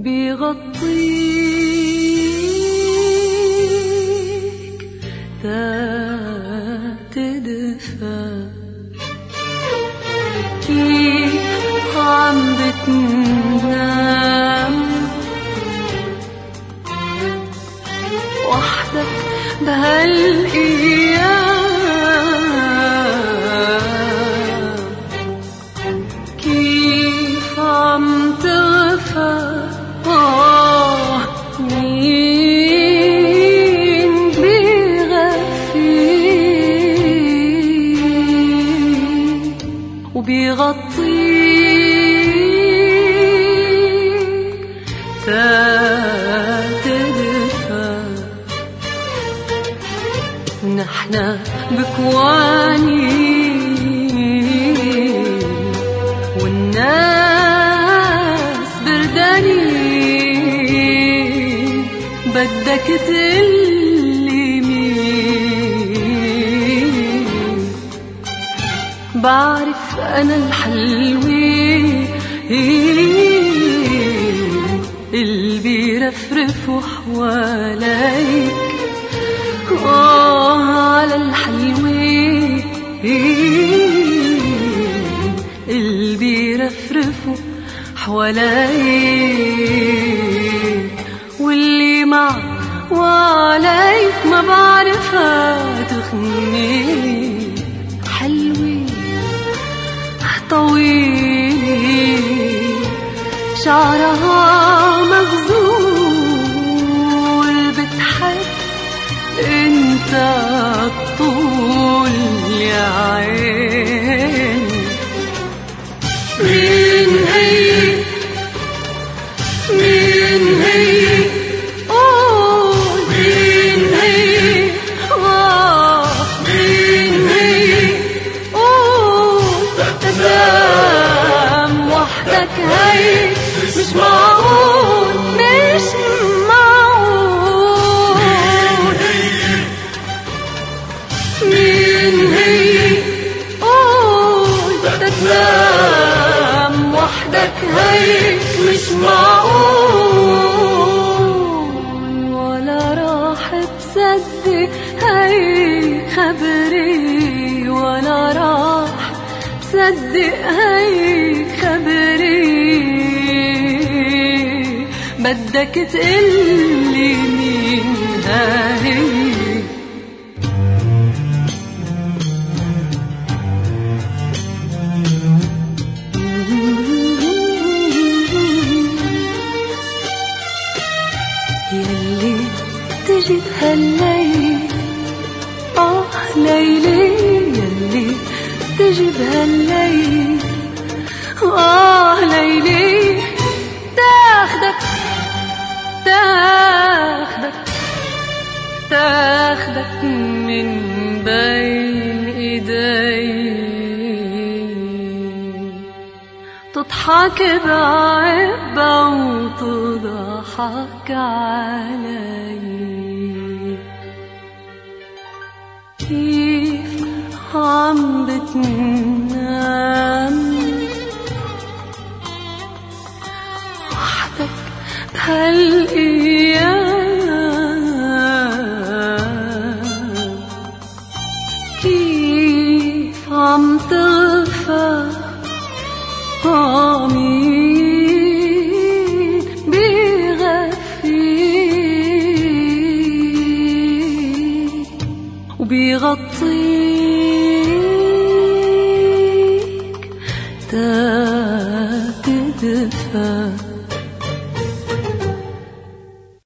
وبيغطيك تدفى. كيف عم بتنام وحدك بهالأيام؟ كيف عم تغفى؟ مين بيغفيك وبيغطيك تدفى؟ نحنا بكواني والناس بردانين، بدك تقلي مين؟ بعرف أنا الحلوة اللي بيرفرفوا حواليك، على الحلوة اللي بيرفرفوا حواليك، واللي معك وعليك ما بعرفها تغني. حلوة طويل شعرها مغزول، بتحب انت الطول يا عين. مين هي؟ مين هي؟ قول مين هي؟ مين هي؟ قول تنام وحدك هي؟ مش معقول، مش معقول. مين هي؟ قول تنام وحدك هي؟ مش معقول. ولا راح تصدق هي خبري، ولا راح تصدق هي خبري، بدك تقلي مين هاي. يلي تجي بهالليل، ليلي يلي تجي بهالليل، ليلي تاخدك تاخدك تاخدك من بين ايدي، تضحك بعبة وتضحك علي. كيف عم بتنام وحدك بهالأيام؟ كيف عم تغفى؟ مين بيغفيك وبيغطيك تدفى؟